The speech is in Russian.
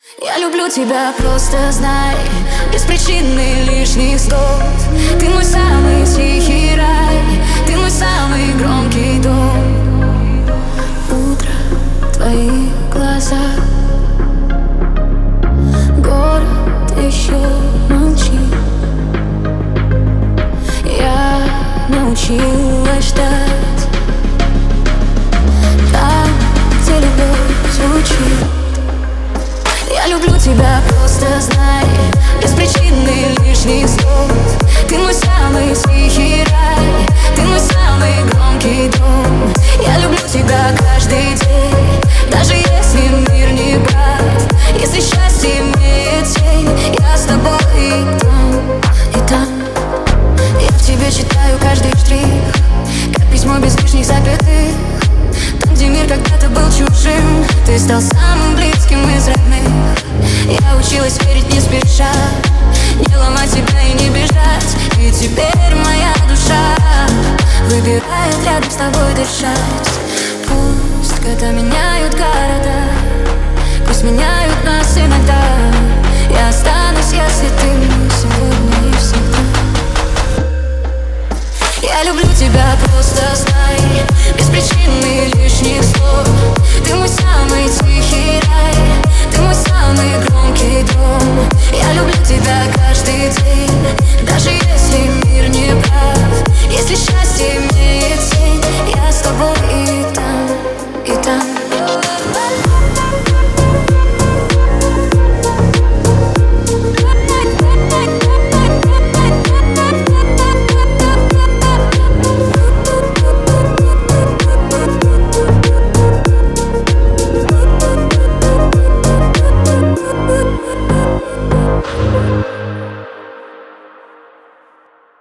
Я люблю тебя, просто знай, без причины лишних слов. Ты мой самый тихий рай, ты мой самый громкий дом. Утро в твоих глазах, город еще молчит. Я научилась ждать там, где любовь звучит. Я люблю тебя, просто знай, без причины лишних слов. Ты мой самый тихий рай, ты мой самый громкий дом. Я люблю тебя каждый день, даже если мир не прав. Если счастье имеет тень, я с тобой и там, и там. Я в тебе читаю каждый штрих, как письмо без лишних запятых. Там, где мир когда-то был чужим, ты стал самым близким из родных. Я училась верить не спеша, не ломать себя и не бежать. И теперь моя душа выбирает рядом с тобой дышать. Пусть года меняют города, пусть меняют нас иногда. Я останусь, если ты мой сегодня и всегда. Я люблю тебя, просто знай, без причины лишних слов. Ты мой самый тихий